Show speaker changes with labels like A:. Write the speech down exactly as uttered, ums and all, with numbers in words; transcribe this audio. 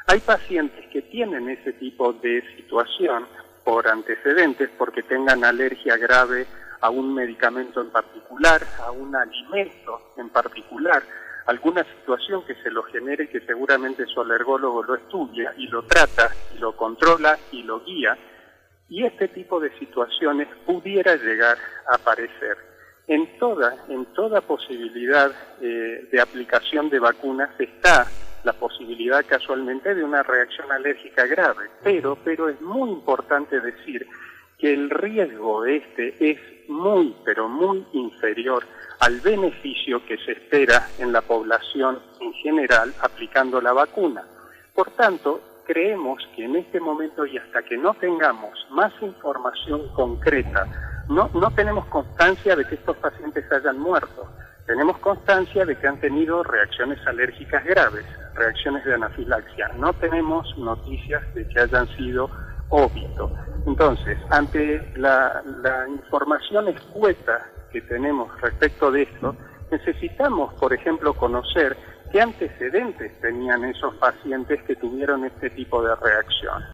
A: Hay pacientes que tienen ese tipo de situación por antecedentes, porque tengan alergia grave a un medicamento en particular, a un alimento en particular, alguna situación que se lo genere, que seguramente su alergólogo lo estudia y lo trata y lo controla y lo guía, y este tipo de situaciones pudiera llegar a aparecer. En toda, en toda posibilidad eh, de aplicación de vacunas está la posibilidad casualmente de una reacción alérgica grave, pero, pero es muy importante decir que el riesgo de este es muy, pero muy inferior al beneficio que se espera en la población en general aplicando la vacuna. Por tanto, creemos que en este momento y hasta que no tengamos más información concreta, no, no tenemos constancia de que estos pacientes hayan muerto, tenemos constancia de que han tenido reacciones alérgicas graves, reacciones de anafilaxia, no tenemos noticias de que hayan sido óbito. Entonces, ante la, la información escueta que tenemos respecto de esto, necesitamos, por ejemplo, conocer qué antecedentes tenían esos pacientes que tuvieron este tipo de reacción.